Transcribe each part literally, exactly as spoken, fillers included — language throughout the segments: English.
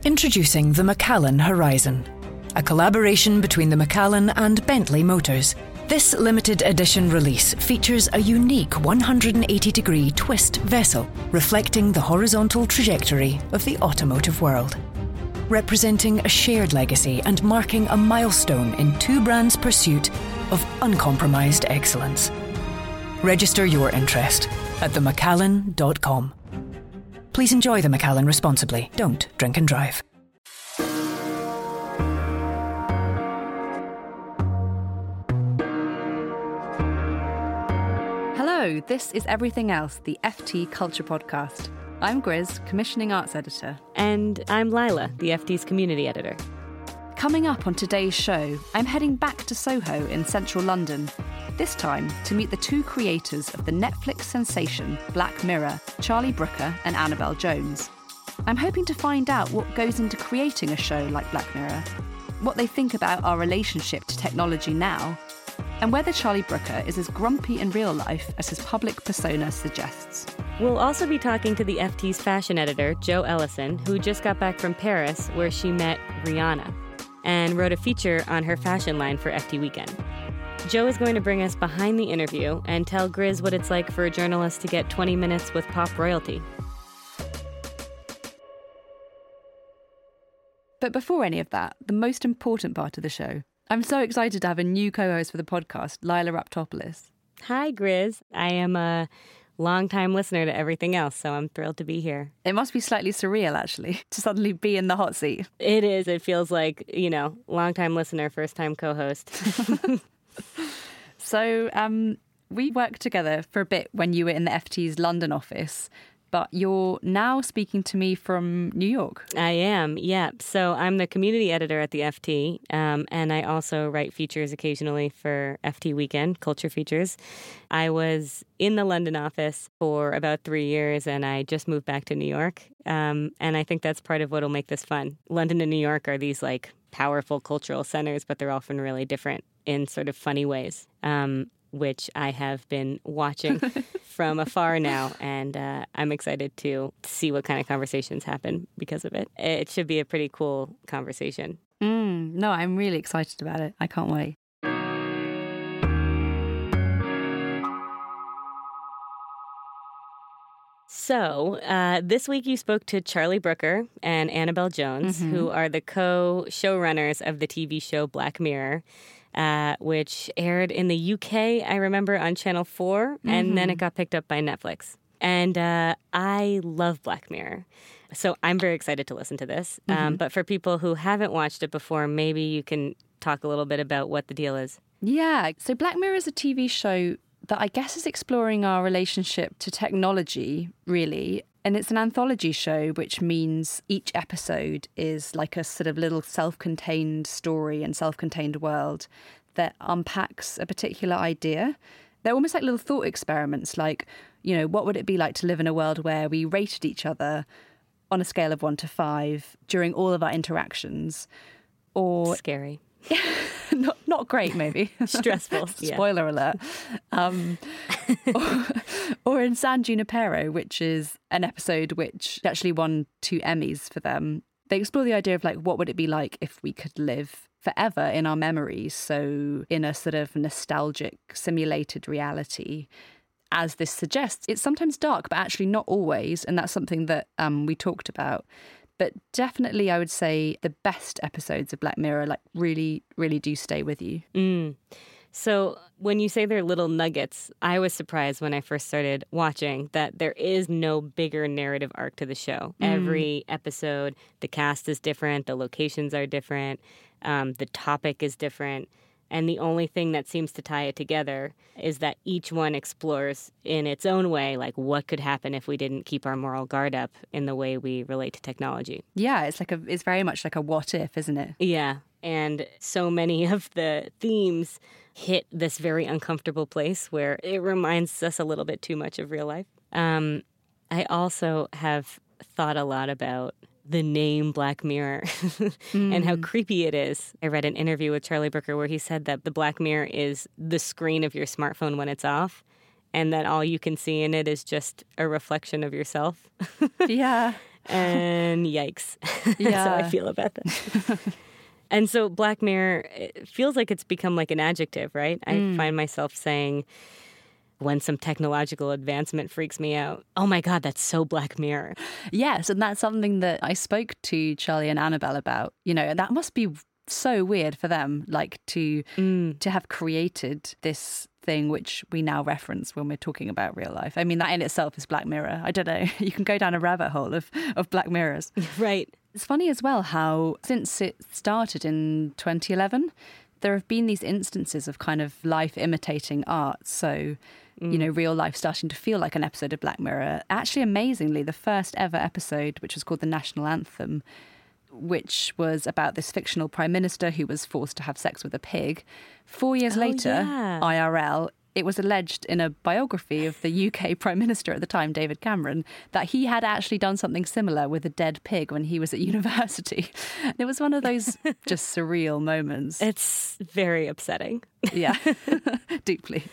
Introducing the Macallan Horizon, a collaboration between the Macallan and Bentley Motors. This limited edition release features a unique one hundred eighty degree twist vessel, reflecting the horizontal trajectory of the automotive world. Representing a shared legacy and marking a milestone in two brands' pursuit of uncompromised excellence. Register your interest at the macallan dot com. Please enjoy the Macallan responsibly. Don't drink and drive. Hello, this is Everything Else, the F T Culture Podcast. I'm Grizz, Commissioning Arts Editor. And I'm Lila, the F T's Community Editor. Coming up on today's show, I'm heading back to Soho in central London, this time to meet the two creators of the Netflix sensation Black Mirror, Charlie Brooker and Annabelle Jones. I'm hoping to find out what goes into creating a show like Black Mirror, what they think about our relationship to technology now, and whether Charlie Brooker is as grumpy in real life as his public persona suggests. We'll also be talking to the F T's fashion editor, Jo Ellison, who just got back from Paris, where she met Rihanna, and wrote a feature on her fashion line for F T Weekend. Jo is going to bring us behind the interview and tell Grizz what it's like for a journalist to get twenty minutes with pop royalty. But before any of that, the most important part of the show. I'm so excited to have a new co-host for the podcast, Lila Raptopoulos. Hi, Grizz. I am a long-time listener to Everything Else, so I'm thrilled to be here. It must be slightly surreal, actually, to suddenly be in the hot seat. It is. It feels like, you know, long-time listener, first-time co-host. So um, we worked together for a bit when you were in the F T's London office, but you're now speaking to me from New York. I am, yeah. So I'm the community editor at the F T, um, and I also write features occasionally for F T Weekend, culture features. I was in the London office for about three years, and I just moved back to New York. Um, and I think that's part of what will make this fun. London and New York are these, like, powerful cultural centers, but they're often really different in sort of funny ways, um, which I have been watching from afar now, and uh, I'm excited to see what kind of conversations happen because of it. It should be a pretty cool conversation. Mm, no, I'm really excited about it. I can't wait. So, uh, this week you spoke to Charlie Brooker and Annabelle Jones, mm-hmm. who are the co-showrunners of the T V show Black Mirror, uh, which aired in the U K, I remember, on Channel four, mm-hmm. and then it got picked up by Netflix. And uh, I love Black Mirror, so I'm very excited to listen to this. Mm-hmm. Um, but for people who haven't watched it before, maybe you can talk a little bit about what the deal is. Yeah, so Black Mirror is a T V show that I guess is exploring our relationship to technology, really. And it's an anthology show, which means each episode is like a sort of little self-contained story and self-contained world that unpacks a particular idea. They're almost like little thought experiments, like, you know, what would it be like to live in a world where we rated each other on a scale of one to five during all of our interactions? Or scary. not not great, maybe. Stressful. Spoiler alert. Um, or, or in San Junipero, which is an episode which actually won two Emmys for them. They explore the idea of, like, what would it be like if we could live forever in our memories, so in a sort of nostalgic, simulated reality. As this suggests, it's sometimes dark, but actually not always, and that's something that um, we talked about. But definitely, I would say the best episodes of Black Mirror, like, really, really do stay with you. Mm. So when you say they're little nuggets, I was surprised when I first started watching that there is no bigger narrative arc to the show. Mm. Every episode, the cast is different, the locations are different, um, the topic is different. And the only thing that seems to tie it together is that each one explores in its own way, like, what could happen if we didn't keep our moral guard up in the way we relate to technology. Yeah, it's like a, it's very much like a what if, isn't it? Yeah. And so many of the themes hit this very uncomfortable place where it reminds us a little bit too much of real life. Um, I also have thought a lot about the name Black Mirror mm. and how creepy it is. I read an interview with Charlie Brooker where he said that the Black Mirror is the screen of your smartphone when it's off, and that all you can see in it is just a reflection of yourself. Yeah. And yikes. That's Yeah. how I feel about that. And so Black Mirror, it feels like it's become like an adjective, right? I Mm. find myself saying when some technological advancement freaks me out, oh my God, that's so Black Mirror. Yes, and that's something that I spoke to Charlie and Annabelle about. You know, that must be so weird for them, like to Mm. to have created this thing which we now reference when we're talking about real life. I mean, that in itself is Black Mirror. I don't know. You can go down a rabbit hole of, of Black Mirrors. Right. It's funny as well how since it started in twenty eleven, there have been these instances of kind of life imitating art. So, you know, real life starting to feel like an episode of Black Mirror. Actually, amazingly, the first ever episode, which was called The National Anthem, which was about this fictional prime minister who was forced to have sex with a pig. Four years Oh, later, yeah. I R L, it was alleged in a biography of the U K Prime Minister at the time, David Cameron, that he had actually done something similar with a dead pig when he was at university. It was one of those just surreal moments. It's very upsetting. Yeah, deeply.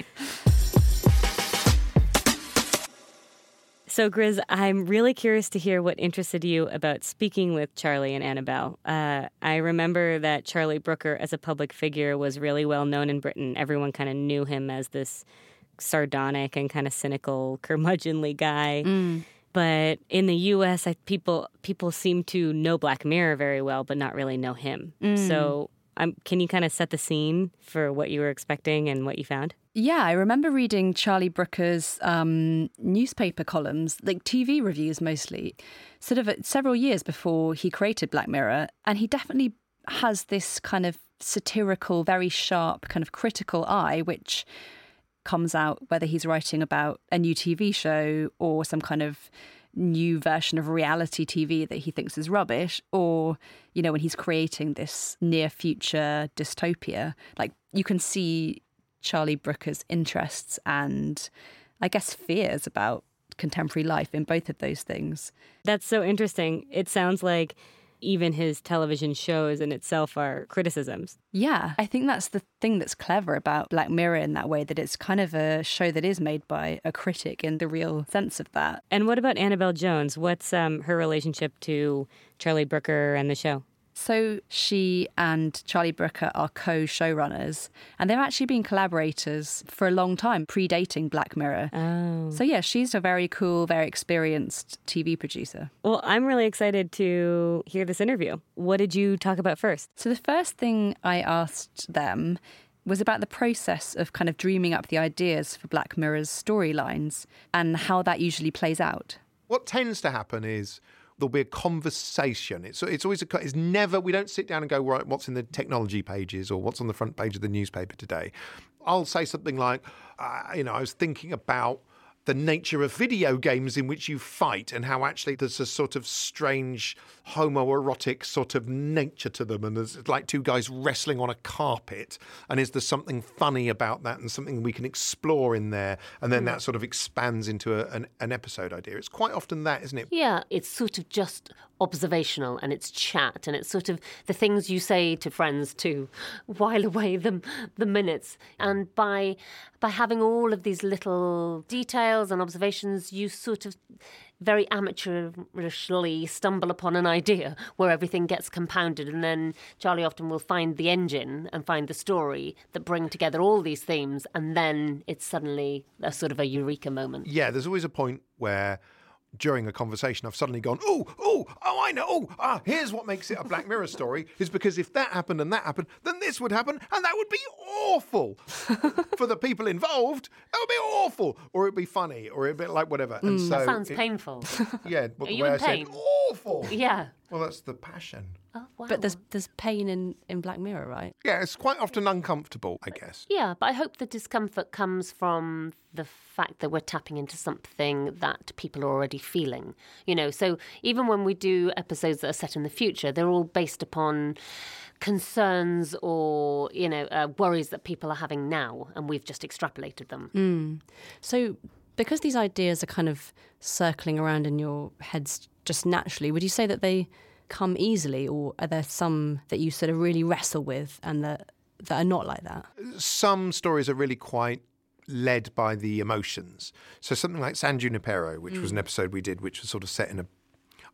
So, Grizz, I'm really curious to hear what interested you about speaking with Charlie and Annabelle. Uh, I remember that Charlie Brooker, as a public figure, was really well known in Britain. Everyone kind of knew him as this sardonic and kind of cynical, curmudgeonly guy. Mm. But in the U S, I, people people seem to know Black Mirror very well, but not really know him. Mm. So, um, can you kind of set the scene for what you were expecting and what you found? Yeah, I remember reading Charlie Brooker's um, newspaper columns, like T V reviews mostly, sort of several years before he created Black Mirror. And he definitely has this kind of satirical, very sharp, kind of critical eye, which comes out whether he's writing about a new T V show or some kind of new version of reality T V that he thinks is rubbish, or, you know, when he's creating this near future dystopia. Like, you can see Charlie Brooker's interests and, I guess, fears about contemporary life in both of those things. That's so interesting. It sounds like even his television shows in itself are criticisms. Yeah, I think that's the thing that's clever about Black Mirror in that way, that it's kind of a show that is made by a critic in the real sense of that. And what about Annabelle Jones? What's um, her relationship to Charlie Brooker and the show? So she and Charlie Brooker are co-showrunners, and they've actually been collaborators for a long time, predating Black Mirror. Oh. So yeah, she's a very cool, very experienced T V producer. Well, I'm really excited to hear this interview. What did you talk about first? So the first thing I asked them was about the process of kind of dreaming up the ideas for Black Mirror's storylines and how that usually plays out. What tends to happen is there'll be a conversation. It's it's always a, it's never, we don't sit down and go, right, what's in the technology pages or what's on the front page of the newspaper today. I'll say something like, uh, you know, I was thinking about the nature of video games in which you fight and how actually there's a sort of strange homoerotic sort of nature to them, and there's like two guys wrestling on a carpet, and is there something funny about that and something we can explore in there, and then mm. that sort of expands into a, an, an episode idea. It's quite often that, isn't it? Yeah, it's sort of just observational, and it's chat, and it's sort of the things you say to friends to while away the, the minutes. And by by having all of these little details and observations, you sort of very amateurishly stumble upon an idea where everything gets compounded, and then Charlie often will find the engine and find the story that bring together all these themes, and then it's suddenly a sort of a eureka moment. Yeah, there's always a point where during a conversation I've suddenly gone, oh, oh, oh, I know, oh, ah, here's what makes it a Black Mirror story, is because if that happened and that happened, then this would happen, and that would be awful for the people involved. That would be awful, or it'd be funny, or it'd be like whatever. And Mm, so that sounds it, painful. Yeah, but Are the you way in I pain? said awful. Yeah. Well, that's the passion. Oh, wow. But there's there's pain in, in Black Mirror, right? Yeah, it's quite often uncomfortable, I guess. Yeah, but I hope the discomfort comes from the fact that we're tapping into something that people are already feeling. You know, so even when we do episodes that are set in the future, they're all based upon concerns or, you know, uh, worries that people are having now, and we've just extrapolated them. Mm. So because these ideas are kind of circling around in your heads just naturally, would you say that they come easily, or are there some that you sort of really wrestle with and that that are not like that? Some stories are really quite led by the emotions. So something like San Junipero, which mm. was an episode we did, which was sort of set in a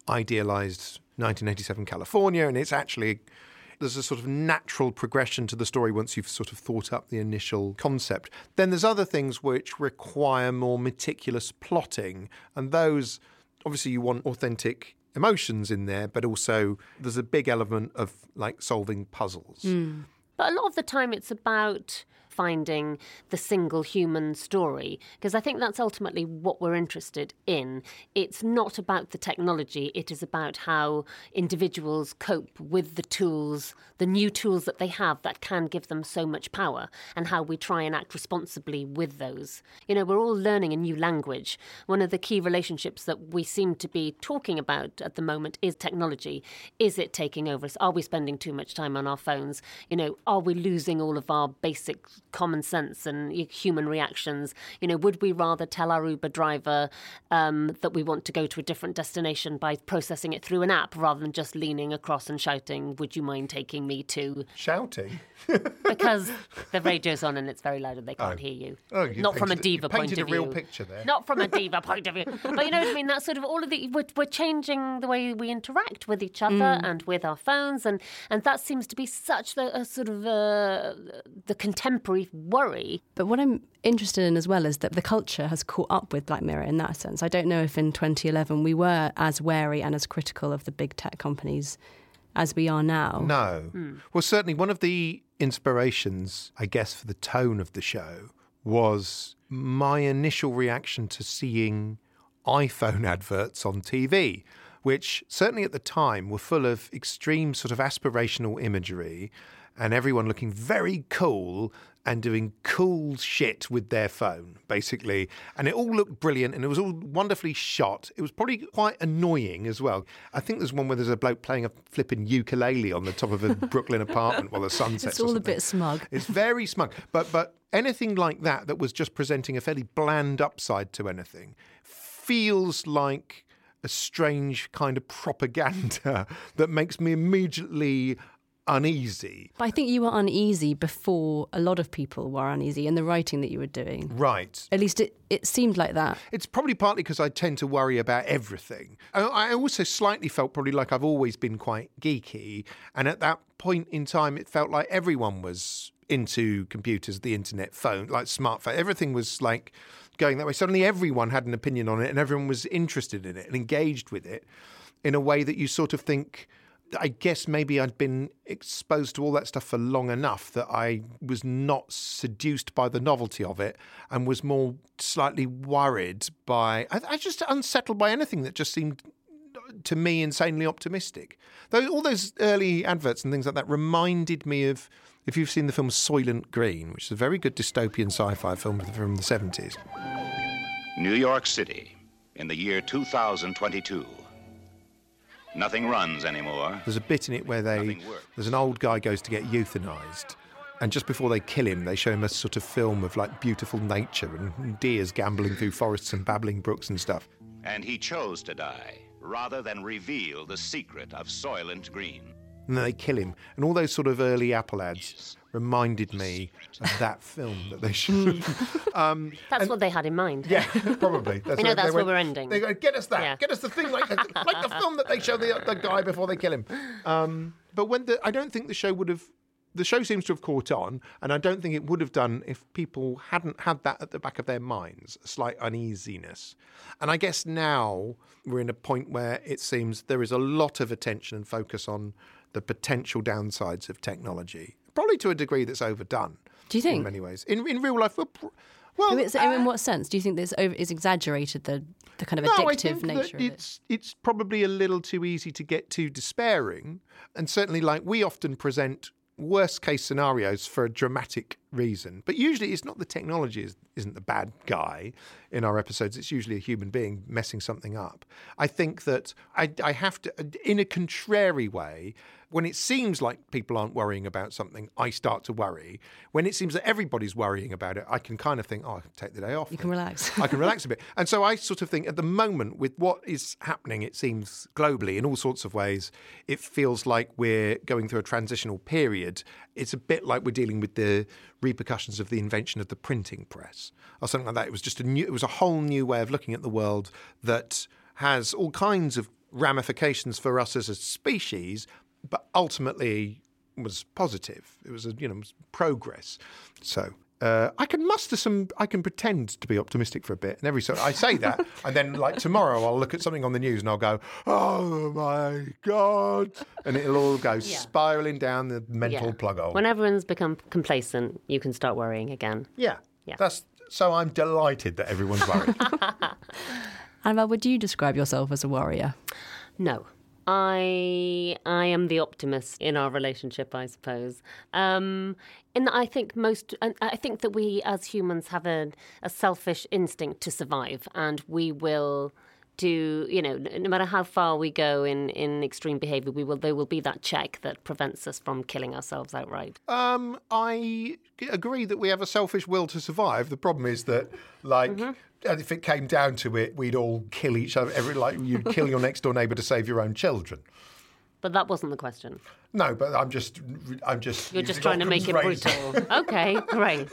idealised nineteen eighty-seven California, and it's actually... There's a sort of natural progression to the story once you've sort of thought up the initial concept. Then there's other things which require more meticulous plotting, and those, obviously you want authentic emotions in there, but also there's a big element of like solving puzzles. Mm. But a lot of the time it's about finding the single human story, because I think that's ultimately what we're interested in. It's not about the technology, it is about how individuals cope with the tools, the new tools that they have that can give them so much power, and how we try and act responsibly with those. You know, we're all learning a new language. One of the key relationships that we seem to be talking about at the moment is technology. Is it taking over us? Are we spending too much time on our phones? You know, are we losing all of our basic common sense and human reactions? You know, would we rather tell our Uber driver um, that we want to go to a different destination by processing it through an app rather than just leaning across and shouting, would you mind taking me to... Shouting? Because the radio's on and it's very loud and they can't oh. hear you. Oh, you Not from a diva you point of view. painted a real picture there. Not from a diva point of view. But you know what I mean? That's sort of all of the... We're, we're changing the way we interact with each other mm. and with our phones, and, and that seems to be such the, a sort of uh, the contemporary worry. But what I'm interested in as well is that the culture has caught up with Black Mirror in that sense. I don't know if in twenty eleven we were as wary and as critical of the big tech companies as we are now. No. Hmm. Well, certainly one of the inspirations, I guess, for the tone of the show was my initial reaction to seeing iPhone adverts on T V, which certainly at the time were full of extreme sort of aspirational imagery and everyone looking very cool and doing cool shit with their phone, basically. And it all looked brilliant and it was all wonderfully shot. It was probably quite annoying as well. I think there's one where there's a bloke playing a flipping ukulele on the top of a Brooklyn apartment while the sun sets. It's all a bit smug. It's very smug. But but anything like that that was just presenting a fairly bland upside to anything feels like a strange kind of propaganda that makes me immediately uneasy. But I think you were uneasy before a lot of people were uneasy in the writing that you were doing. Right. At least it, it seemed like that. It's probably partly because I tend to worry about everything. I, I also slightly felt probably like I've always been quite geeky. And at that point in time, it felt like everyone was into computers, the internet, phone, like smartphone. Everything was like going that way. Suddenly everyone had an opinion on it and everyone was interested in it and engaged with it in a way that you sort of think... I guess maybe I'd been exposed to all that stuff for long enough that I was not seduced by the novelty of it and was more slightly worried by... I, I just unsettled by anything that just seemed, to me, insanely optimistic. Those, all those early adverts and things like that reminded me of, if you've seen the film Soylent Green, which is a very good dystopian sci-fi film from the seventies. New York City, in the year two thousand twenty-two. Nothing runs anymore. There's a bit in it where they there's an old guy goes to get euthanized, and just before they kill him, they show him a sort of film of like beautiful nature and deers gambling through forests and babbling brooks and stuff. And he chose to die rather than reveal the secret of Soylent Green. And then they kill him, and all those sort of early Apple ads reminded me of that film that they showed. um, that's and, what they had in mind. Yeah, probably. That's you know, that's where we're ending. They go, get us that. Yeah. Get us the thing like the, like the film that they show the, the guy before they kill him. Um, but when the, I don't think the show would have... The show seems to have caught on, and I don't think it would have done if people hadn't had that at the back of their minds, a slight uneasiness. And I guess now we're in a point where it seems there is a lot of attention and focus on the potential downsides of technology, probably to a degree that's overdone. Do you think? In many ways. In, in real life, well... well I mean, so, uh, in what sense? Do you think this over, is exaggerated, the, the kind of no, addictive I think nature that of it's, it? It's probably a little too easy to get too despairing. And certainly, like, we often present worst case scenarios for a dramatic reason, but usually it's not the technology is, isn't the bad guy in our episodes. It's usually a human being messing something up. I think that I, I have to, in a contrary way, when it seems like people aren't worrying about something, I start to worry. When it seems that everybody's worrying about it, I can kind of think, oh, I can take the day off. You can relax. I can relax a bit. And so I sort of think at the moment with what is happening, it seems globally in all sorts of ways, it feels like we're going through a transitional period. It's a bit like we're dealing with the repercussions of the invention of the printing press or something like that. It was just a new, it was a whole new way of looking at the world that has all kinds of ramifications for us as a species, but ultimately was positive. It was, a, you know, progress. So uh, I can muster some, I can pretend to be optimistic for a bit. And every so I say that, and then like tomorrow I'll look at something on the news and I'll go, oh my God. And it'll all go yeah. spiralling down the mental yeah. plug hole. When everyone's become complacent, you can start worrying again. Yeah. Yeah. That's so I'm delighted that everyone's worried. Annabelle, would you describe yourself as a warrior? No. I I am the optimist in our relationship, I suppose. Um, in that I think most, I think that we as humans have a, a selfish instinct to survive, and we will do, you know, no matter how far we go in, in extreme behaviour, we will there will be that check that prevents us from killing ourselves outright. Um, I agree that we have a selfish will to survive. The problem is that, like. Mm-hmm. And if it came down to it, we'd all kill each other. Every like you'd kill your next door neighbour to save your own children. But that wasn't the question. No, but I'm just, I'm just. You're just trying to make it brutal. Okay, great.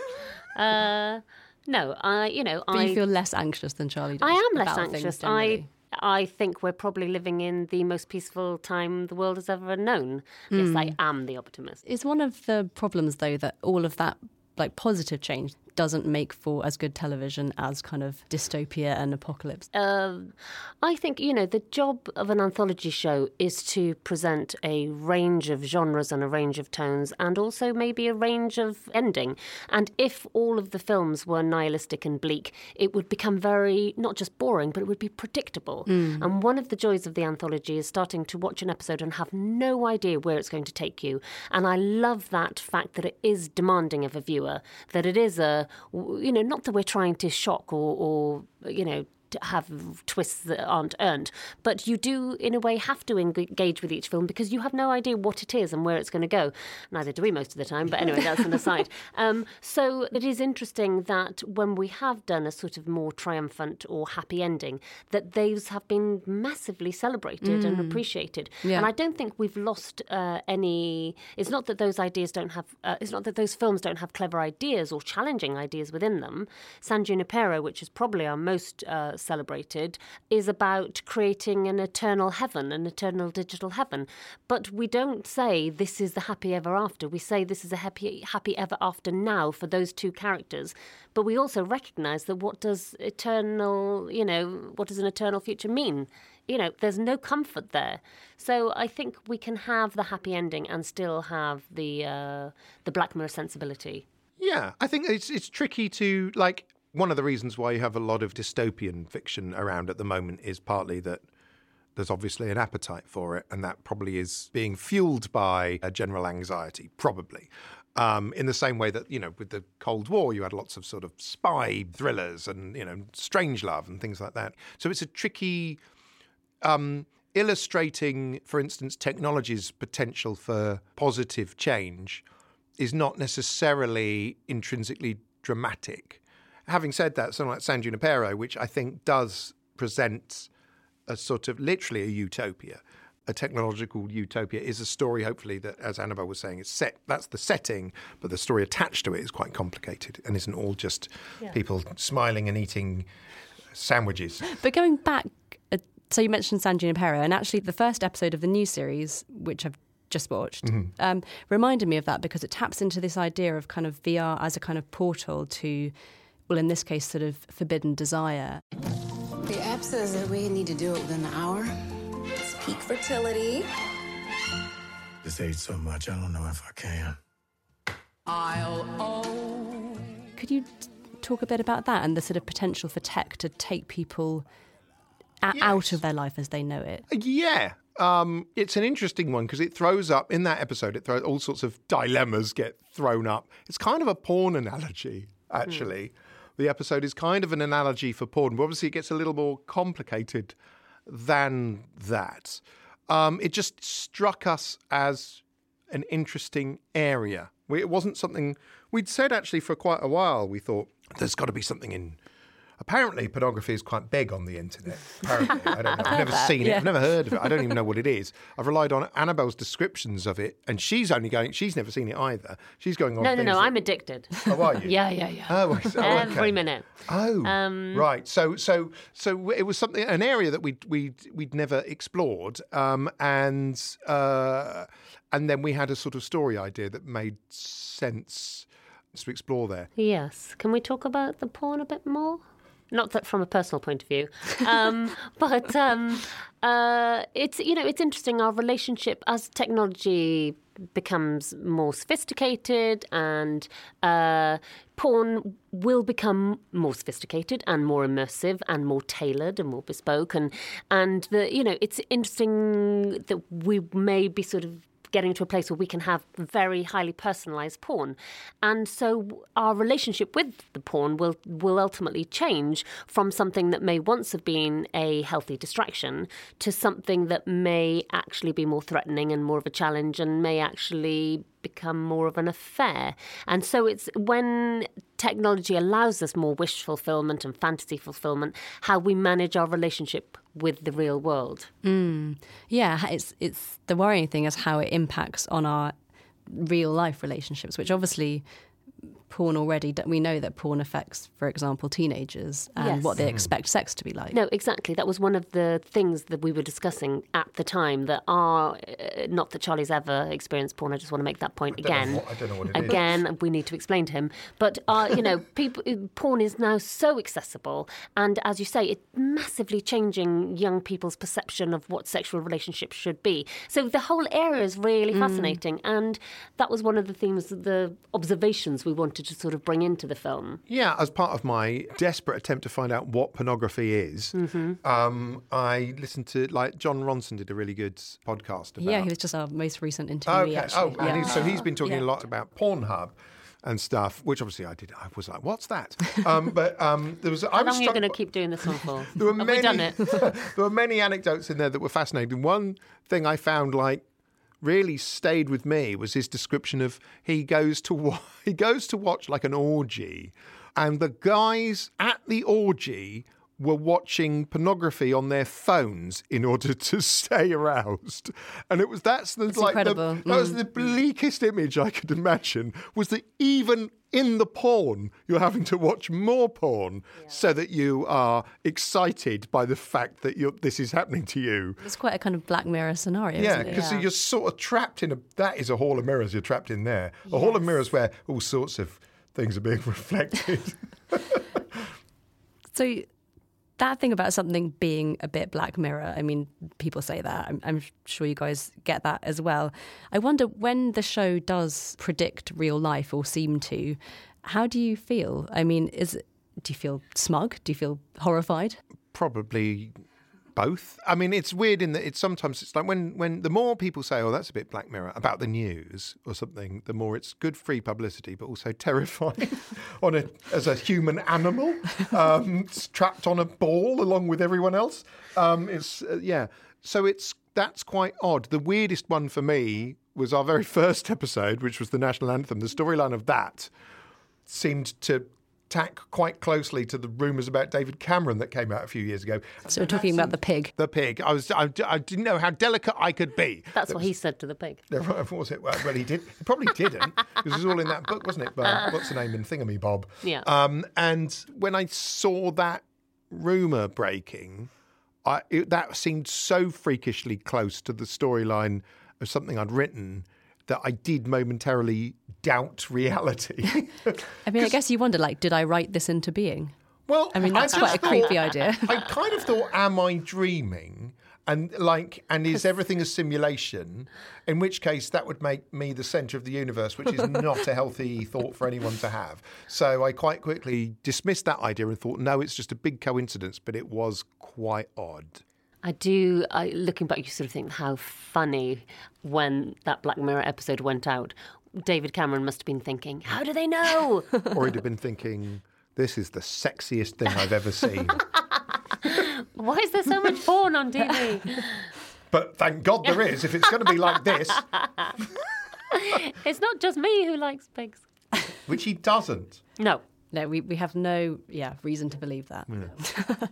Uh, no, I, you know, but I. you feel less anxious than Charlie does. I am less about anxious. I. I think we're probably living in the most peaceful time the world has ever known. Mm. Yes, I am the optimist. It's one of the problems, though, that all of that like positive change doesn't make for as good television as kind of dystopia and apocalypse. Um, I think, you know, the job of an anthology show is to present a range of genres and a range of tones and also maybe a range of ending. And if all of the films were nihilistic and bleak, it would become very, not just boring, but it would be predictable. Mm. And one of the joys of the anthology is starting to watch an episode and have no idea where it's going to take you. And I love that fact that it is demanding of a viewer, that it is a, you know, not that we're trying to shock or, or you know, have twists that aren't earned, but you do in a way have to engage with each film because you have no idea what it is and where it's going to go. Neither do we most of the time, but anyway, that's an aside. Um, so it is interesting that when we have done a sort of more triumphant or happy ending, that those have been massively celebrated mm. and appreciated. Yeah. And I don't think we've lost uh, any. It's not that those ideas don't have. Uh, it's not that those films don't have clever ideas or challenging ideas within them. San Junipero, which is probably our most uh, celebrated, is about creating an eternal heaven, an eternal digital heaven. But we don't say this is the happy ever after. We say this is a happy happy ever after now for those two characters. But we also recognise that what does eternal, you know, what does an eternal future mean? You know, there's no comfort there. So I think we can have the happy ending and still have the uh, the Black Mirror sensibility. Yeah, I think it's it's tricky to, like, one of the reasons why you have a lot of dystopian fiction around at the moment is partly that there's obviously an appetite for it, and that probably is being fueled by a general anxiety, probably. Um, in the same way that, you know, with the Cold War, you had lots of sort of spy thrillers and, you know, Strangelove and things like that. So it's a tricky um, illustrating, for instance, technology's potential for positive change is not necessarily intrinsically dramatic. Having said that, something like San Junipero, which I think does present a sort of literally a utopia, a technological utopia, is a story, hopefully, that, as Annabelle was saying, is set. That's the setting, but the story attached to it is quite complicated and isn't all just yeah. people smiling and eating sandwiches. But going back, uh, so you mentioned San Junipero, and actually the first episode of the new series, which I've just watched, mm-hmm. um, reminded me of that because it taps into this idea of kind of V R as a kind of portal to, well, in this case, sort of forbidden desire. The app says that we need to do it within the hour. It's peak fertility. This age so much, I don't know if I can. I'll oh. Could you talk a bit about that and the sort of potential for tech to take people a- yes. out of their life as they know it? Yeah. Um, it's an interesting one because it throws up, in that episode, it throws all sorts of dilemmas get thrown up. It's kind of a porn analogy, actually. Mm. The episode is kind of an analogy for porn, but obviously it gets a little more complicated than that. Um, it just struck us as an interesting area. We, it wasn't something we'd said actually for quite a while. We thought there's got to be something in Apparently, pornography is quite big on the internet. Apparently, I don't know. I've never that, seen it. yeah. I've never heard of it. I don't even know what it is. I've relied on Annabelle's descriptions of it, and she's only going. She's never seen it either. She's going on. No, no, things no. that- I'm addicted. Oh, are you? Yeah, yeah, yeah. Oh, I see. Oh, Every okay. minute. Oh, Um, right. So, so, so it was something, an area that we we we'd never explored, um, and uh, and then we had a sort of story idea that made sense to explore there. Yes. Can we talk about the porn a bit more? Not that from a personal point of view, um, but um, uh, it's you know it's interesting. Our relationship as technology becomes more sophisticated, and uh, porn will become more sophisticated and more immersive and more tailored and more bespoke. And and the you know it's interesting that we may be sort of getting to a place where we can have very highly personalised porn. And so our relationship with the porn will will ultimately change from something that may once have been a healthy distraction to something that may actually be more threatening and more of a challenge and may actually become more of an affair. And so it's when technology allows us more wish fulfillment and fantasy fulfillment, how we manage our relationship with the real world. Mm. Yeah, it's it's the worrying thing is how it impacts on our real life relationships, which obviously porn already, we know that porn affects, for example, teenagers and Yes. what they expect sex to be like. No, exactly. That was one of the things that we were discussing at the time that are, uh, not that Charlie's ever experienced porn, I just want to make that point I don't know again. what- I don't know what it is. Again, we need to explain to him. But, uh, you know, people, porn is now so accessible. And as you say, it's massively changing young people's perception of what sexual relationships should be. So the whole area is really fascinating. And that was one of the themes, the observations we wanted to sort of bring into the film. Yeah, as part of my desperate attempt to find out what pornography is, um, I listened to, like, John Ronson did a really good podcast about. Yeah, he was just our most recent interviewee, Okay. actually. Oh, and yeah. he, so he's been talking Yeah. a lot about Pornhub and stuff, which obviously I did. I was like, "What's that?" Um, but um, there was. I How was long are you struck going to by- keep doing this one for? There were Have many. we done it? there were many anecdotes in there that were fascinating. One thing I found like really stayed with me was his description of he goes to wa- he goes to watch like an orgy, and the guys at the orgy were watching pornography on their phones in order to stay aroused. And it was that's the It's like the, incredible. that was Mm. the bleakest image I could imagine, was that even in the porn you're having to watch more porn so that you are excited by the fact that you're, this is happening to you. It's quite a kind of Black Mirror scenario, Yeah, isn't it? because you're sort of trapped in a that is a hall of mirrors, you're trapped in there. A hall of mirrors where all sorts of things are being reflected. So that thing about something being a bit Black Mirror, I mean, people say that. I'm, I'm sure you guys get that as well. I wonder when the show does predict real life or seem to, how do you feel? I mean, is it, do you feel smug? Do you feel horrified? Probably both. I mean, it's weird in that it's sometimes it's like when, when the more people say, oh, that's a bit Black Mirror about the news or something, the more it's good free publicity, but also terrifying on a as a human animal um, trapped on a ball along with everyone else. Um, it's uh, yeah. So it's that's quite odd. The weirdest one for me was our very first episode, which was the national anthem. The storyline of that seemed to tack quite closely to the rumours about David Cameron that came out a few years ago. So we're talking about the pig. The pig. I was. I, I didn't know how delicate I could be. That's what he said to the pig. What was it? Well, well, he did. He probably didn't. Because it was all in that book, wasn't it? But what's the name in Thingamy Bob? Yeah. Um, and when I saw that rumour breaking, I, it, that seemed so freakishly close to the storyline of something I'd written that I did momentarily doubt reality. I mean, I guess you wonder, like, did I write this into being? Well, I mean, that's I quite a just creepy thought- idea. I kind of thought, am I dreaming? And like, and is everything a simulation? In which case, that would make me the centre of the universe, which is not a healthy thought for anyone to have. So I quite quickly dismissed that idea and thought, no, it's just a big coincidence. But it was quite odd. I do, I, looking back, you sort of think how funny when that Black Mirror episode went out. David Cameron must have been thinking, how do they know? Or he'd have been thinking, this is the sexiest thing I've ever seen. Why is there so much porn on T V? But thank God there is, if it's going to be like this, It's not just me who likes pigs. which he doesn't. No. No, we, we have no yeah reason to believe that. Yeah.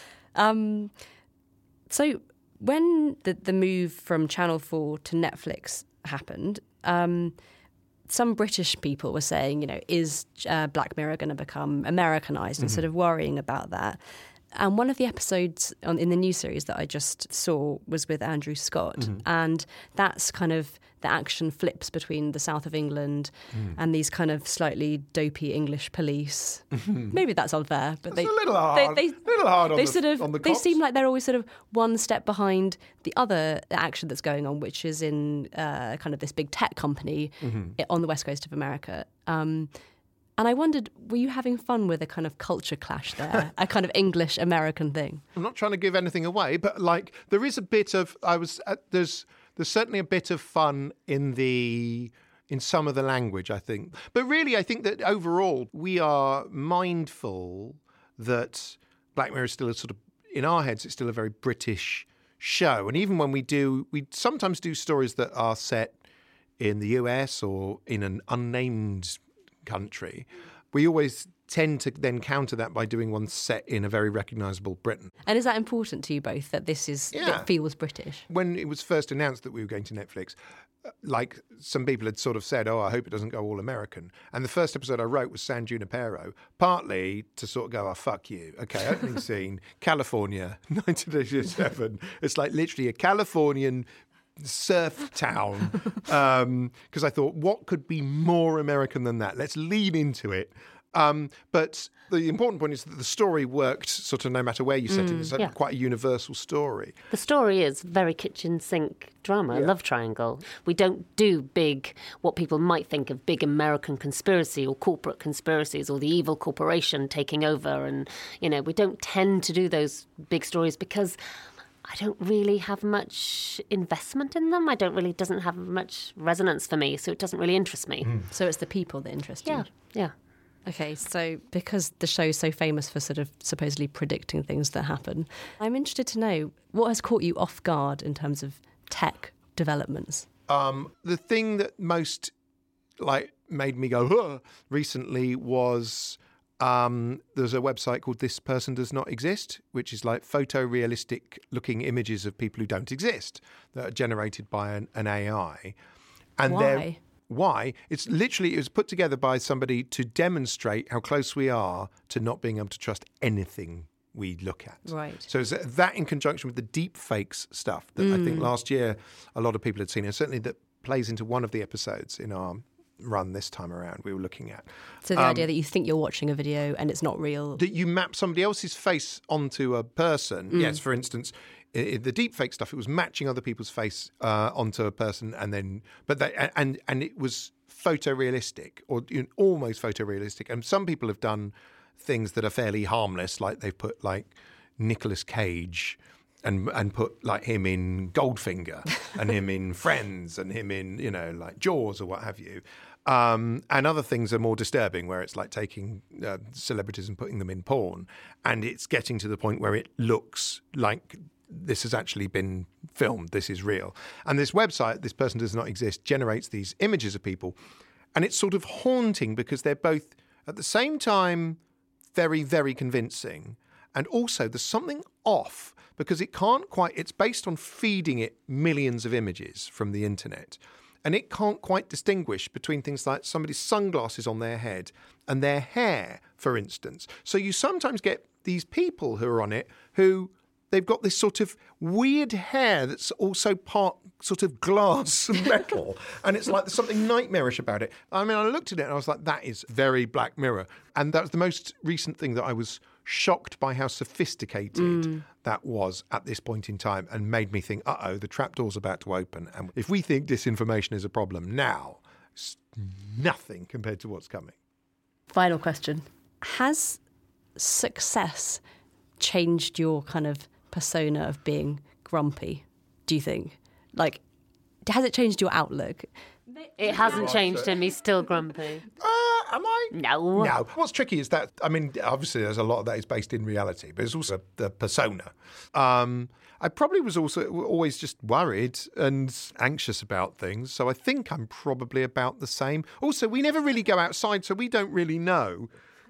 um, so when the, the move from Channel four to Netflix happened, um, some British people were saying, you know, is uh, Black Mirror going to become Americanized, mm-hmm. instead of worrying about that? And one of the episodes on, in the new series that I just saw was with Andrew Scott. Mm-hmm. And that's kind of, the action flips between the south of England mm. and these kind of slightly dopey English police. Mm-hmm. Maybe that's unfair, but that's they, a little hard. They, they, little hard on they the, sort of, on the they cops. seem like they're always sort of one step behind the other action that's going on, which is in uh, kind of this big tech company mm-hmm. on the west coast of America. Um, And I wondered, were you having fun with a kind of culture clash there, a kind of English-American thing? I'm not trying to give anything away, but like there is a bit of I was uh, there's there's certainly a bit of fun in the in some of the language, I think. But really, I think that overall we are mindful that Black Mirror is still a sort of in our heads. It's still a very British show, and even when we do, we sometimes do stories that are set in the U S or in an unnamed country, we always tend to then counter that by doing one set in a very recognisable Britain. And is that important to you both, that this is yeah. it feels British? When it was first announced that we were going to Netflix, like some people had sort of said, oh, I hope it doesn't go all American. And the first episode I wrote was San Junipero, partly to sort of go, oh, fuck you. Okay, opening scene, California, nineteen eighty-seven. It's like literally a Californian surf town, because um, I thought, what could be more American than that? Let's lean into it. Um, but the important point is that the story worked sort of no matter where you set mm, it. It's like yeah. quite a universal story. The story is very kitchen sink drama, yeah. love triangle. We don't do big, what people might think of big American conspiracy or corporate conspiracies or the evil corporation taking over. And, you know, we don't tend to do those big stories because I don't really have much investment in them. I don't really, doesn't have much resonance for me, so it doesn't really interest me. Mm. So it's the people that interest you? Yeah, yeah. Okay, so because the show's so famous for sort of supposedly predicting things that happen, I'm interested to know what has caught you off guard in terms of tech developments? Um, the thing that most, like, made me go, huh, recently was... Um, there's a website called This Person Does Not Exist, which is like photorealistic looking images of people who don't exist that are generated by an, an A I. And why? Why? It's literally, it was put together by somebody to demonstrate how close we are to not being able to trust anything we look at. Right. So it's that in conjunction with the deep fakes stuff that mm. I think last year a lot of people had seen, and certainly that plays into one of the episodes in our run this time around we were looking at. So the um, idea that you think you're watching a video and it's not real. That you map somebody else's face onto a person. Mm. Yes, for instance, in the deepfake stuff, it was matching other people's face uh, onto a person, and then, but they, and and it was photorealistic or you know, almost photorealistic. And some people have done things that are fairly harmless, like they've put like Nicolas Cage and and put like him in Goldfinger and him in Friends and him in, you know, like Jaws or what have you. Um, and other things are more disturbing, where it's like taking uh, celebrities and putting them in porn, and it's getting to the point where it looks like this has actually been filmed, this is real. And this website, This Person Does Not Exist, generates these images of people, and it's sort of haunting because they're both at the same time very, very convincing, and also there's something off because it can't quite, it's based on feeding it millions of images from the internet. And it can't quite distinguish between things like somebody's sunglasses on their head and their hair, for instance. So you sometimes get these people who are on it who they've got this sort of weird hair that's also part sort of glass and metal. And it's like there's something nightmarish about it. I mean, I looked at it and I was like, that is very Black Mirror. And that was the most recent thing that I was shocked by how sophisticated mm. that was at this point in time, and made me think, uh-oh, the trapdoor's about to open. And if we think disinformation is a problem now, it's nothing compared to what's coming. Final question. Has success changed your kind of persona of being grumpy, do you think? Like, has it changed your outlook? It hasn't changed him. He's still grumpy. Uh, am I? No. No. What's tricky is that, I mean, obviously there's a lot of that is based in reality, but it's also the persona. Um, I probably was also always just worried and anxious about things, so I think I'm probably about the same. Also, we never really go outside, so we don't really know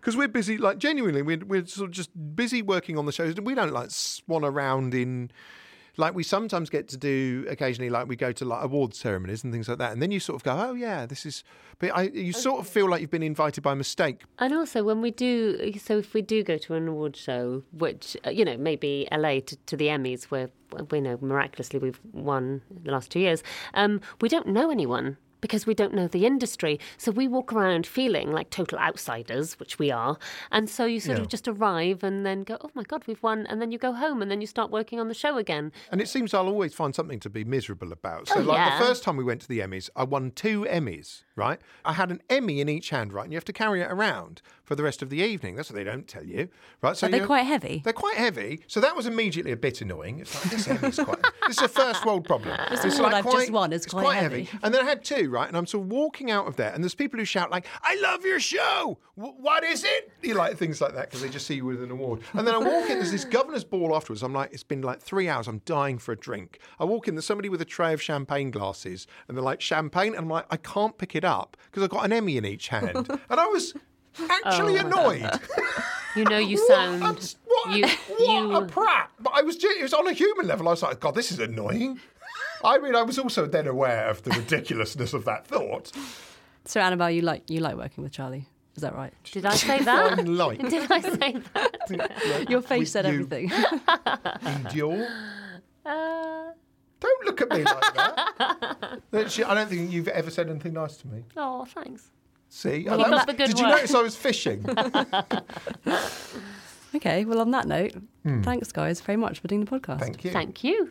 because we're busy, like genuinely, we're, we're sort of just busy working on the shows. We don't like swan around in, like we sometimes get to do occasionally, like we go to like awards ceremonies and things like that. And then you sort of go, oh yeah, this is, but I, you sort of feel like you've been invited by mistake. And also when we do, so if we do go to an award show, which, uh, you know, maybe L A to, to the Emmys, where we know miraculously we've won the last two years, um, we don't know anyone, because we don't know the industry. So we walk around feeling like total outsiders, which we are. And so you sort Yeah. of just arrive and then go, oh my God, we've won. And then you go home and then you start working on the show again. And it seems I'll always find something to be miserable about. So, Oh, like yeah. the first time we went to the Emmys, I won two Emmys, right? I had an Emmy in each hand, right? And you have to carry it around for the rest of the evening. That's what they don't tell you, right? So Are they you- quite heavy? They're quite heavy. So that was immediately a bit annoying. It's like, this Emmy's quite... This is a first world problem. This award I've just won is it's quite heavy. And then I had two, right? And I'm sort of walking out of there, and there's people who shout like, I love your show! W- what is it? You like things like that, because they just see you with an award. And then I walk in, there's this governor's ball afterwards. I'm like, it's been like three hours, I'm dying for a drink. I walk in, there's somebody with a tray of champagne glasses, and they're like, champagne? And I'm like, I can't pick it up, because I've got an Emmy in each hand. And I was actually Oh, my annoyed. You know, you What sound... a- What, you, what you, a prat! But I was, it was on a human level. I was like, God, this is annoying. I mean, I was also then aware of the ridiculousness of that thought. So Annabelle, you like you like working with Charlie? Is that right? Did I say that? Fine like. Did I say that? Your face With said you. everything. Endure. Uh, Don't look at me like that. Actually, I don't think you've ever said anything nice to me. oh, thanks. See? Keep I know- up the good Did you work. notice I was fishing? Okay, well on that note, thanks guys very much for doing the podcast. Thank you. Thank you.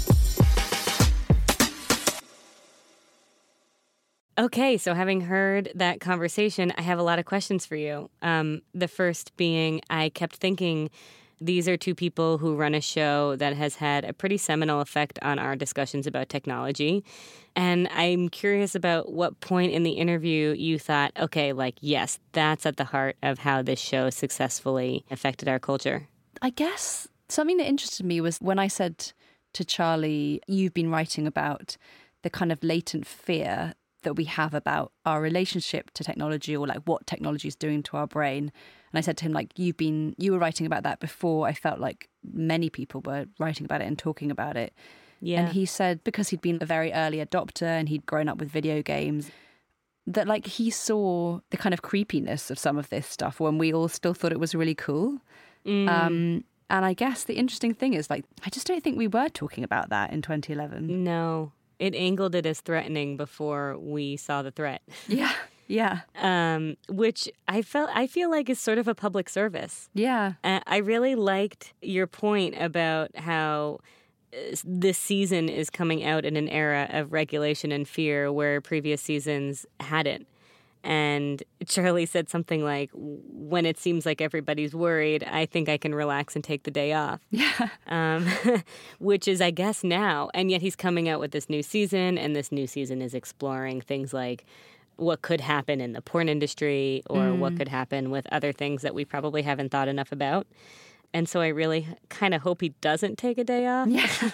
Okay, so having heard that conversation, I have a lot of questions for you. Um, the first being, I kept thinking these are two people who run a show that has had a pretty seminal effect on our discussions about technology. And I'm curious about what point in the interview you thought, okay, like, yes, that's at the heart of how this show successfully affected our culture. I guess something that interested me was when I said to Charlie, you've been writing about the kind of latent fear that we have about our relationship to technology, or like what technology is doing to our brain. And I said to him, like, you've been, you were writing about that before I felt like many people were writing about it and talking about it. Yeah. And he said, because he'd been a very early adopter and he'd grown up with video games, that like he saw the kind of creepiness of some of this stuff when we all still thought it was really cool. Mm. Um, and I guess the interesting thing is, like, I just don't think we were talking about that in twenty eleven. No, it angled it as threatening before we saw the threat. Yeah, yeah, Um, which I felt I feel like is sort of a public service. yeah. Uh, I really liked your point about how uh, this season is coming out in an era of regulation and fear where previous seasons hadn't. And Charlie said something like, when it seems like everybody's worried, I think I can relax and take the day off. Yeah. Um, which is, I guess, now. And yet he's coming out with this new season, and this new season is exploring things like what could happen in the porn industry or Mm. what could happen with other things that we probably haven't thought enough about. And so I really kind of hope he doesn't take a day off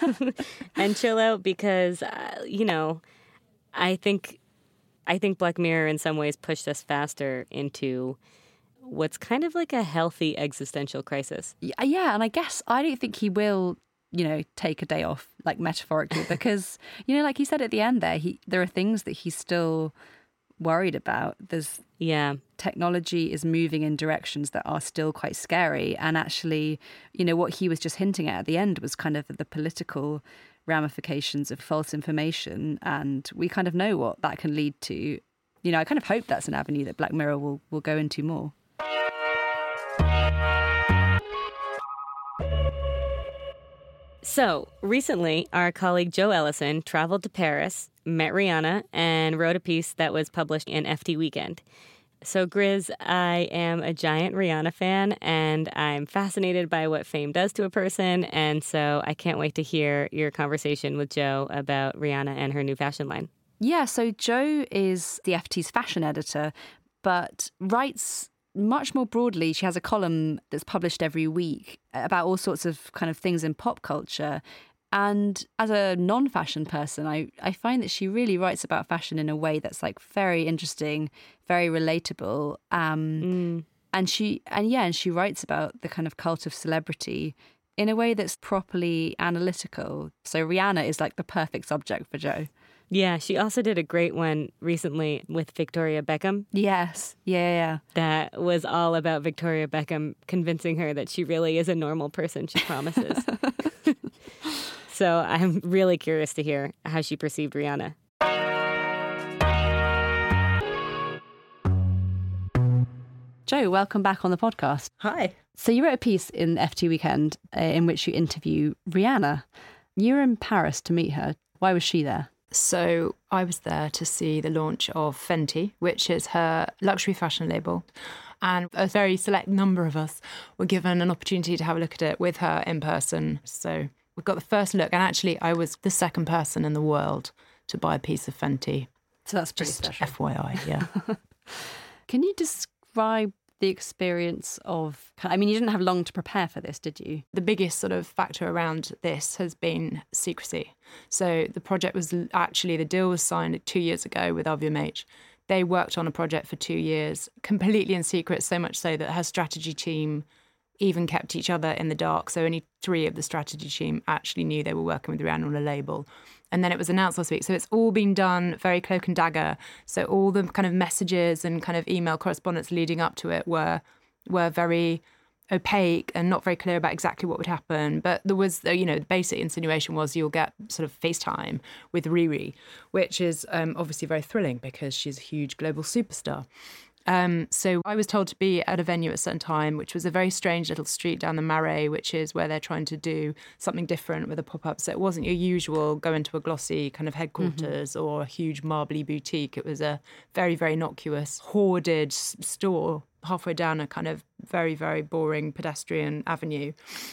and chill out because, uh, you know, I think I think Black Mirror in some ways pushed us faster into what's kind of like a healthy existential crisis. Yeah, yeah, and I guess I don't think he will, you know, take a day off, like metaphorically, because, you know, like he said at the end there, he there are things that he's still worried about. There's Yeah. technology is moving in directions that are still quite scary. And actually, you know, what he was just hinting at at the end was kind of the political ramifications of false information. And we kind of know what that can lead to. You know, I kind of hope that's an avenue that Black Mirror will, will go into more. So, recently, our colleague Joe Ellison traveled to Paris, met Rihanna, and wrote a piece that was published in F T Weekend. So, Grizz, I am a giant Rihanna fan, and I'm fascinated by what fame does to a person, and so I can't wait to hear your conversation with Joe about Rihanna and her new fashion line. Yeah, so Joe is the F T's fashion editor, but writes much more broadly. She has a column that's published every week about all sorts of kind of things in pop culture. And as a non-fashion person, I, I find that she really writes about fashion in a way that's like very interesting, very relatable. Um, Mm. And she, and yeah, and she writes about the kind of cult of celebrity in a way that's properly analytical. So Rihanna is like the perfect subject for Jo. Yeah, she also did a great one recently with Victoria Beckham. Yes, yeah, yeah. That was all about Victoria Beckham convincing her that she really is a normal person she promises. So I'm really curious to hear how she perceived Rihanna. Jo, welcome back on the podcast. Hi. So you wrote a piece in F T Weekend uh, in which you interview Rihanna. You were in Paris to meet her. Why was she there? So I was there to see the launch of Fenty, which is her luxury fashion label. And a very select number of us were given an opportunity to have a look at it with her in person. So we got the first look. And actually, I was the second person in the world to buy a piece of Fenty. So that's pretty Just special. F Y I, yeah. Can you describe the experience of, I mean, you didn't have long to prepare for this, did you? The biggest sort of factor around this has been secrecy. So the project was actually, the deal was signed two years ago with L V M H. They worked on a project for two years, completely in secret, so much so that her strategy team even kept each other in the dark. So only three of the strategy team actually knew they were working with Rihanna on a label. And then it was announced last week. So it's all been done very cloak and dagger. So all the kind of messages and kind of email correspondence leading up to it were were very opaque and not very clear about exactly what would happen. But there was, you know, the basic insinuation was you'll get sort of FaceTime with Riri, which is um, obviously very thrilling because she's a huge global superstar. Um, so I was told to be at a venue at a certain time, which was a very strange little street down the Marais, which is where they're trying to do something different with a pop-up. So it wasn't your usual go into a glossy kind of headquarters mm-hmm. or a huge marbly boutique. It was a very, very innocuous, hoarded store halfway down a kind of very, very boring pedestrian avenue.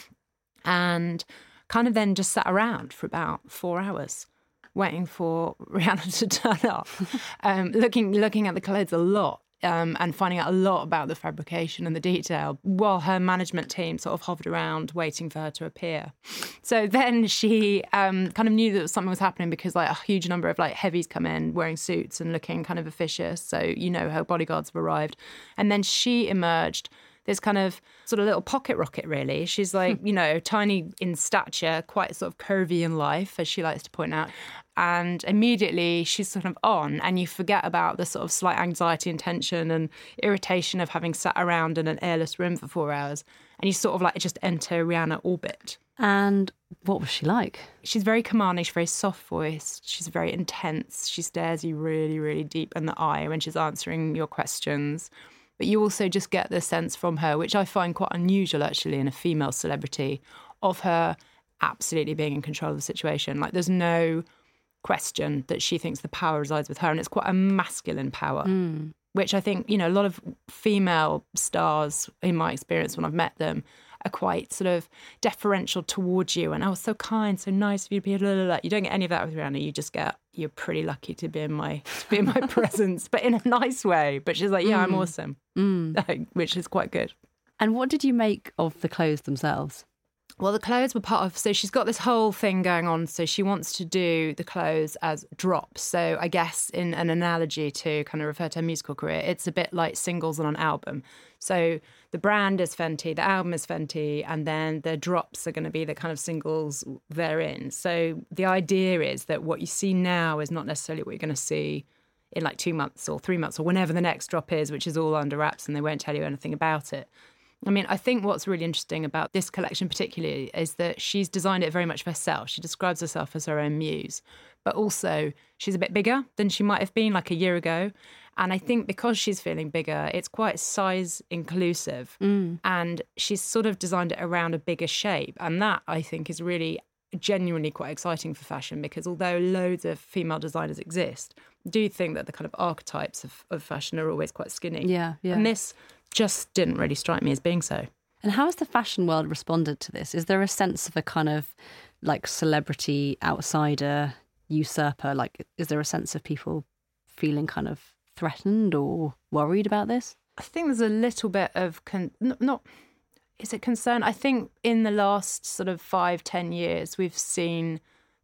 And kind of then just sat around for about four hours. Waiting for Rihanna to turn up, um, looking looking at the clothes a lot. Um, and finding out a lot about the fabrication and the detail while her management team sort of hovered around waiting for her to appear. So then she um, kind of knew that something was happening because like a huge number of like heavies come in wearing suits and looking kind of officious. So, you know, her bodyguards have arrived. And then she emerged this kind of sort of little pocket rocket, really. She's like, you know, tiny in stature, quite sort of curvy in life, as she likes to point out. And immediately she's sort of on, and you forget about the sort of slight anxiety and tension and irritation of having sat around in an airless room for four hours. And you sort of like just enter Rihanna orbit. And what was she like? She's very commanding. She's very soft-voiced. She's very intense. She stares you really, really deep in the eye when she's answering your questions. But you also just get the sense from her, which I find quite unusual actually in a female celebrity, of her absolutely being in control of the situation. Like there's no question that she thinks the power resides with her, and it's quite a masculine power, mm. which I think, you know, a lot of female stars, in my experience when I've met them, are quite sort of deferential towards you and, oh, so kind, so nice of you to be, blah, blah, blah. You don't get any of that with Rihanna. You just get, you're pretty lucky to be in my to be in my presence, but in a nice way. But she's like, yeah, mm. I'm awesome, mm. which is quite good. And what did you make of the clothes themselves? Well, the clothes were part of, so she's got this whole thing going on. So she wants to do the clothes as drops. So I guess in an analogy to kind of refer to her musical career, it's a bit like singles on an album. So the brand is Fenty, the album is Fenty, and then the drops are going to be the kind of singles therein. So the idea is that what you see now is not necessarily what you're going to see in like two months or three months or whenever the next drop is, which is all under wraps and they won't tell you anything about it. I mean, I think what's really interesting about this collection particularly is that she's designed it very much for herself. She describes herself as her own muse, but also she's a bit bigger than she might have been like a year ago. And I think because she's feeling bigger, it's quite size inclusive. Mm. And she's sort of designed it around a bigger shape. And that, I think, is really genuinely quite exciting for fashion, because although loads of female designers exist, I do think that the kind of archetypes of, of fashion are always quite skinny. Yeah, yeah. And this just didn't really strike me as being so. And how has the fashion world responded to this? Is there a sense of a kind of like celebrity outsider, usurper? Like, is there a sense of people feeling kind of threatened or worried about this? I think there's a little bit of, con- not, is it concern? I think in the last sort of five, ten years, we've seen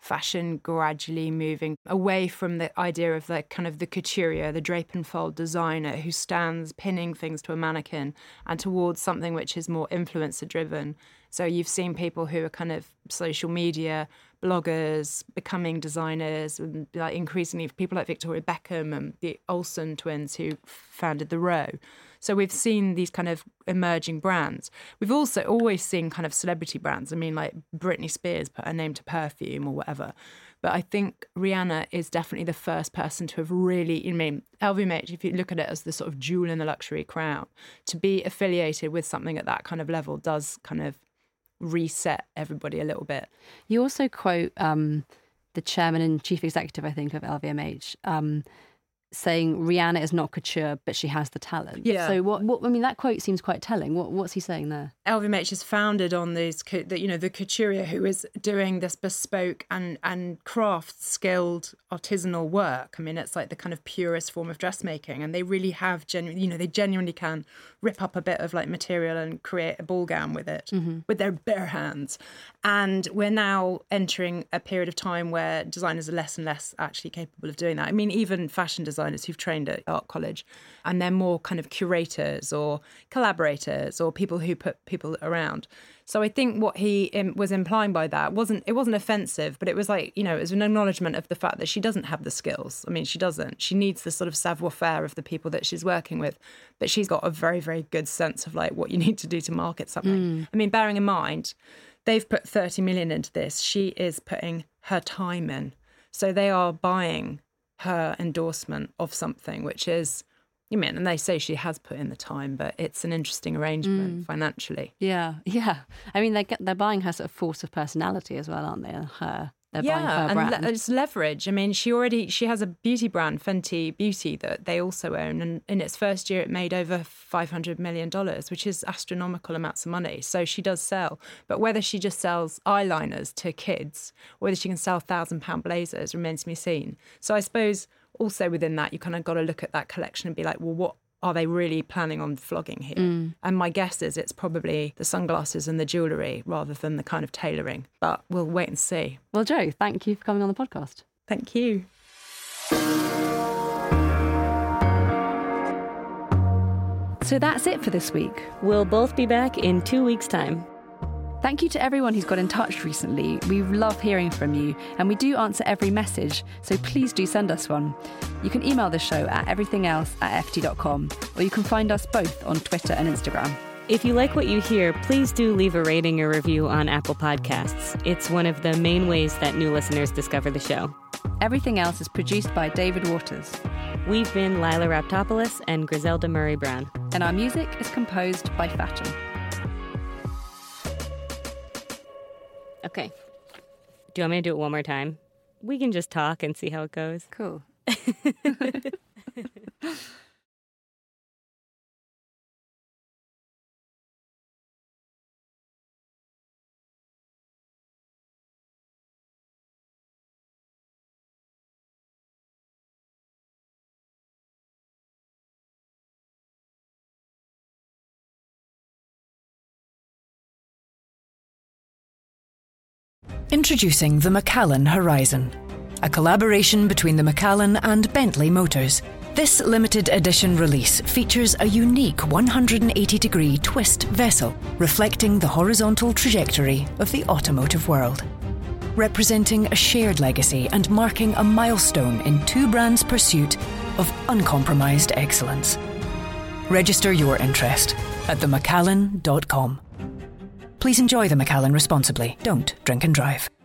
fashion gradually moving away from the idea of the kind of the couturier, the drape and fold designer who stands pinning things to a mannequin, and towards something which is more influencer driven. So you've seen people who are kind of social media bloggers becoming designers, and like increasingly people like Victoria Beckham and the Olsen twins who founded The Row. So we've seen these kind of emerging brands. We've also always seen kind of celebrity brands. I mean, like Britney Spears put her name to perfume or whatever. But I think Rihanna is definitely the first person to have really, I mean, L V M H, if you look at it as the sort of jewel in the luxury crown, to be affiliated with something at that kind of level does kind of reset everybody a little bit. You also quote um, the chairman and chief executive, I think, of L V M H, um, saying Rihanna is not couture, but she has the talent. Yeah. So what, what? I mean, that quote seems quite telling. What, what's he saying there? L V M H is founded on these, the, you know, the couturier who is doing this bespoke and and craft skilled artisanal work. I mean, it's like the kind of purest form of dressmaking, and they really have genuine, you know, they genuinely can rip up a bit of like material and create a ball gown with it mm-hmm. with their bare hands. And we're now entering a period of time where designers are less and less actually capable of doing that. I mean, even fashion designers who've trained at art college, and they're more kind of curators or collaborators or people who put people around. So I think what he um, was implying by that wasn't, it wasn't offensive, but it was like, you know, it was an acknowledgement of the fact that she doesn't have the skills. I mean, she doesn't. She needs the sort of savoir-faire of the people that she's working with, but she's got a very, very good sense of like what you need to do to market something. Mm. I mean, bearing in mind, they've put thirty million into this. She is putting her time in. So they are buying her endorsement of something, which is, you mean, and they say she has put in the time, but it's an interesting arrangement mm. financially. Yeah, yeah. I mean, they get, they're buying her sort of force of personality as well, aren't they? Her, they're yeah, buying her brand. and le- it's leverage. I mean, she already she has a beauty brand, Fenty Beauty, that they also own, and in its first year, it made over five hundred million dollars, which is astronomical amounts of money. So she does sell, but whether she just sells eyeliners to kids, or whether she can sell thousand pound blazers remains to be seen. So I suppose. Also within that, you kind of got to look at that collection and be like, well, what are they really planning on flogging here? Mm. And my guess is it's probably the sunglasses and the jewellery rather than the kind of tailoring. But we'll wait and see. Well, Jo, thank you for coming on the podcast. Thank you. So that's it for this week. We'll both be back in two weeks' time. Thank you to everyone who's got in touch recently. We love hearing from you, and we do answer every message, so please do send us one. You can email the show at everythingelse at f t dot com, or you can find us both on Twitter and Instagram. If you like what you hear, please do leave a rating or review on Apple Podcasts. It's one of the main ways that new listeners discover the show. Everything Else is produced by David Waters. We've been Lila Raptopoulos and Griselda Murray Brown. And our music is composed by Fatum. Okay. Do you want me to do it one more time? We can just talk and see how it goes. Cool. Introducing the Macallan Horizon, a collaboration between the Macallan and Bentley Motors. This limited edition release features a unique one hundred eighty degree twist vessel, reflecting the horizontal trajectory of the automotive world. Representing a shared legacy and marking a milestone in two brands' pursuit of uncompromised excellence. Register your interest at the macallan dot com. Please enjoy the Macallan responsibly. Don't drink and drive.